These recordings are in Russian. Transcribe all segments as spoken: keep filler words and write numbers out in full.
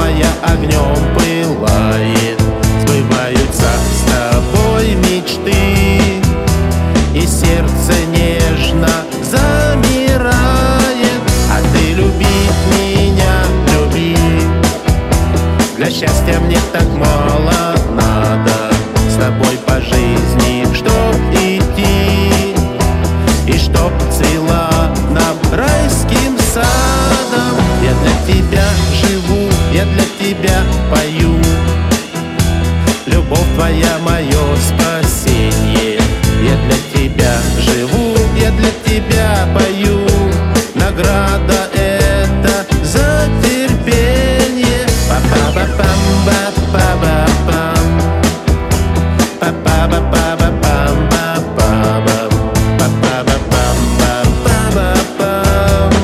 моя огнем пылает. Сбываются с тобой мечты, и сердце нежно замирает. А ты любить меня, люби. Для счастья мне так мало надо, с тобой по жизни чтоб идти, и чтоб цела нам райским садом. Я для тебя живу, я для тебя пою. Любовь твоя мое спасение. Я для тебя живу, я для тебя пою. Награда это за терпение. Па-па-па-пам, ба-па-ба-пам, па-па-ба-па-ба-пам, ба-па-бам, па-па-ба-пам, ба-па-ба-пам,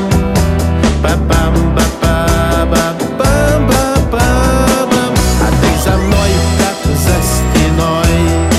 па-пам-ба-па-ба-пам, ба-па-бам. А ты за мной, как за стеной,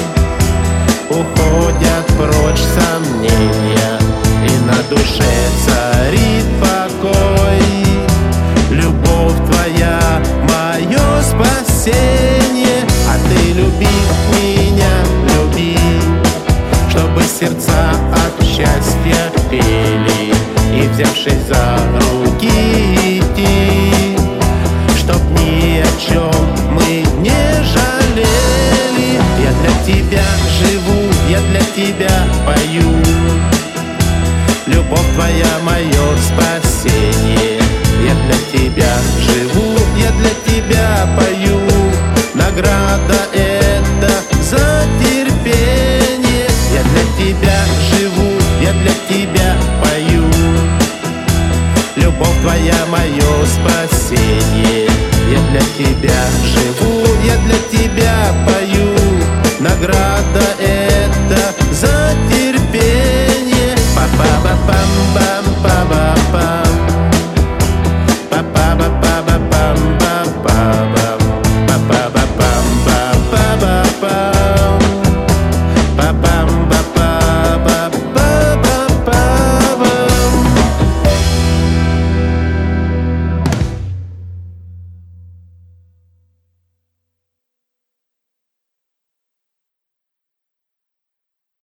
уходят прочь сомнения, и на душе царит покой. Любовь твоя мое спасение. А ты люби меня, люби, чтобы сердца от счастья пели, и взявшись за руки идти, чтоб ни о чем мы не жалели. Я для тебя живу, я для тебя пою. Любовь твоя мое спасение. Я для тебя живу, я для тебя пою. Награда это за терпение. Я для тебя живу, я для тебя пою. Любовь твоя мое спасение. Я для тебя живу.